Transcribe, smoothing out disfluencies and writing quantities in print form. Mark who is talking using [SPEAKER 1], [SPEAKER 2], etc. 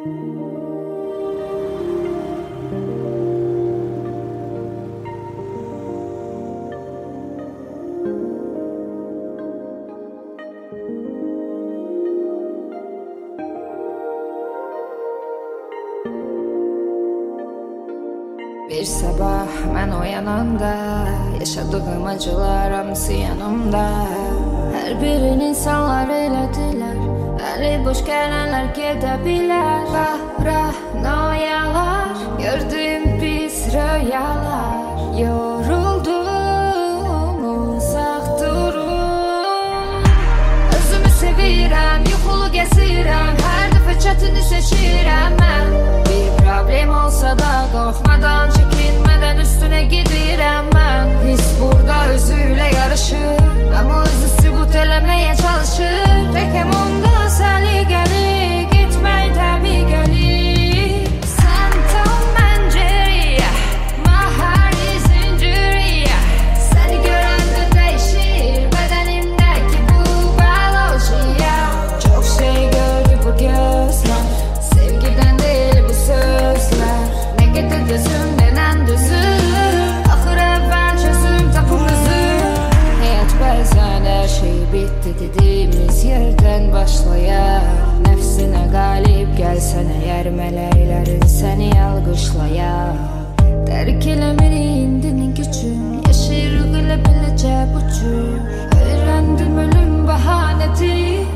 [SPEAKER 1] Bir sabah mən oyananda yaşadığım acılar hamısı yanımda. Her birin insanlar elədilər, əli boş gələnlər gedə bilər. Paranoyalar, gördüğüm pis rüyalar. Yoruldum uzaq durum. Özümü sevirəm, yuxulu gəzirəm, hər dəfə çətini seçirəm mən. Bir problem olsa da qorxmadan, çekinmeden üstüne gidirəm mən. His burada özüyle yarışır, ama özü sübut eləməyə çalışır. Pəkem onda səliqəli, gitmək təbiqəli. Sən tam məncəriyə, mahari zinciriyə. Səni görəndə dəyişir bədənimdəki bu biolojiya. Çox şey gördü bu gözlər, sevgiden değil bu sözler. Ne getir gözümden düzür, axır əvvəl çözüm tapım özür. Həyat bəzən hər şey bitti dediğimiz yerden başlayar. Nəfsinə qalib gəlsən əgər, mələklərin səni alqışlayar. Dərk eləmir indinin gücün, yaşayırıq elə beləcə bu cür. Öyrəndim ölüm bəhanədir,